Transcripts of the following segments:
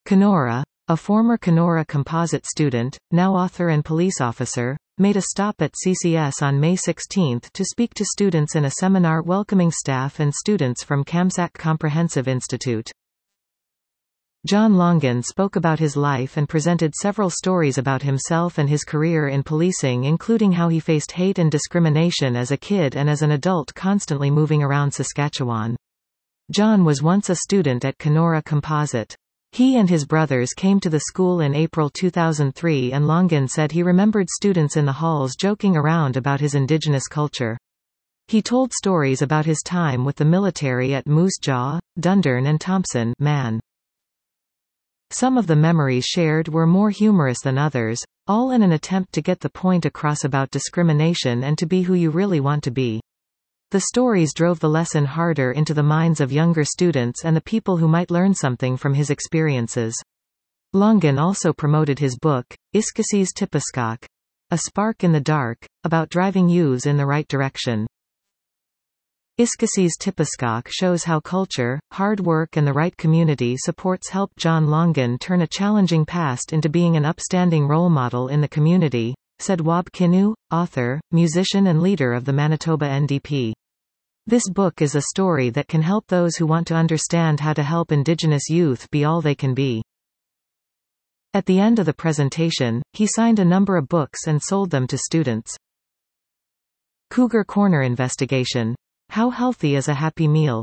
Kenora, a former Kenora Composite student, now author and police officer, made a stop at CCS on May 16 to speak to students in a seminar welcoming staff and students from Kamsack Comprehensive Institute. John Longan spoke about his life and presented several stories about himself and his career in policing, including how he faced hate and discrimination as a kid and as an adult, constantly moving around Saskatchewan. John was once a student at Kenora Composite. He and his brothers came to the school in April 2003, and Longan said he remembered students in the halls joking around about his Indigenous culture. He told stories about his time with the military at Moose Jaw, Dundurn and Thompson, Man. Some of the memories shared were more humorous than others, all in an attempt to get the point across about discrimination and to be who you really want to be. The stories drove the lesson harder into the minds of younger students and the people who might learn something from his experiences. Longan also promoted his book, Iskasi's Tipiskak, A Spark in the Dark, about driving youths in the right direction. Iskasi's Tipiskak shows how culture, hard work and the right community supports helped John Longan turn a challenging past into being an upstanding role model in the community, said Wab Kinew, author, musician and leader of the Manitoba NDP. This book is a story that can help those who want to understand how to help Indigenous youth be all they can be. At the end of the presentation, he signed a number of books and sold them to students. Cougar Corner Investigation. How healthy is a happy meal?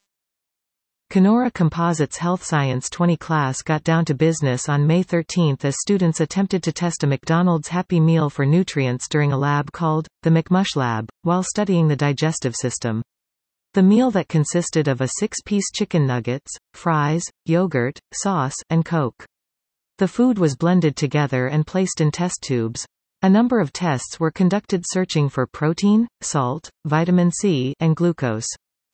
Kenora Composites Health Science 20 class got down to business on May 13 as students attempted to test a McDonald's Happy Meal for nutrients during a lab called the McMush Lab, while studying the digestive system. The meal that consisted of a 6-piece chicken nuggets, fries, yogurt, sauce, and Coke. The food was blended together and placed in test tubes. A number of tests were conducted searching for protein, salt, vitamin C, and glucose.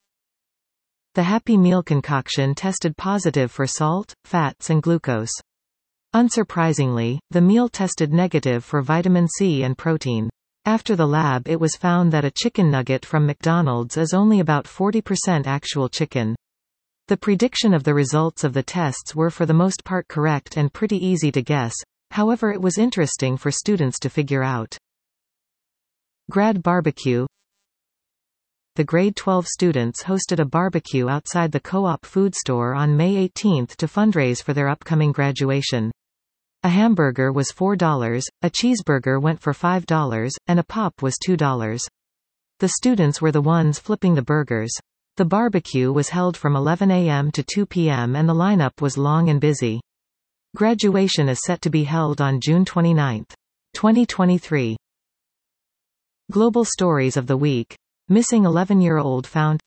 The Happy Meal concoction tested positive for salt, fats and glucose. Unsurprisingly, the meal tested negative for vitamin C and protein. After the lab, it was found that a chicken nugget from McDonald's is only about 40% actual chicken. The prediction of the results of the tests were for the most part correct and pretty easy to guess. However, it was interesting for students to figure out. Grad Barbecue. The grade 12 students hosted a barbecue outside the Co-op food store on May 18 to fundraise for their upcoming graduation. A hamburger was $4, a cheeseburger went for $5, and a pop was $2. The students were the ones flipping the burgers. The barbecue was held from 11 a.m. to 2 p.m. and the lineup was long and busy. Graduation is set to be held on June 29, 2023. Global Stories of the Week. Missing 11-year-old found.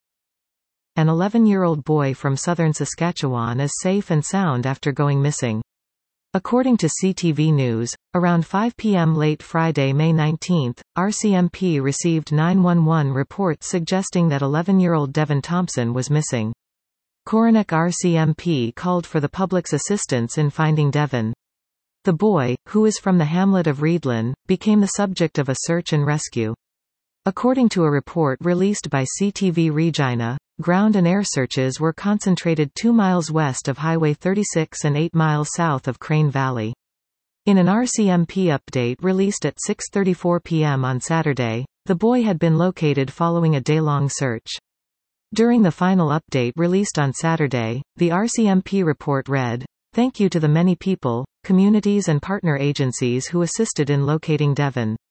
An 11-year-old boy from southern Saskatchewan is safe and sound after going missing. According to CTV News, around 5 p.m. late Friday, May 19, RCMP received 911 reports suggesting that 11-year-old Devin Thompson was missing. Coronach RCMP called for the public's assistance in finding Devin. The boy, who is from the hamlet of Reedlin, became the subject of a search and rescue. According to a report released by CTV Regina, ground and air searches were concentrated 2 miles west of Highway 36 and 8 miles south of Crane Valley. In an RCMP update released at 6:34 p.m. on Saturday, the boy had been located following a day-long search. During the final update released on Saturday, the RCMP report read, "Thank you to the many people, communities and partner agencies who assisted in locating Devin.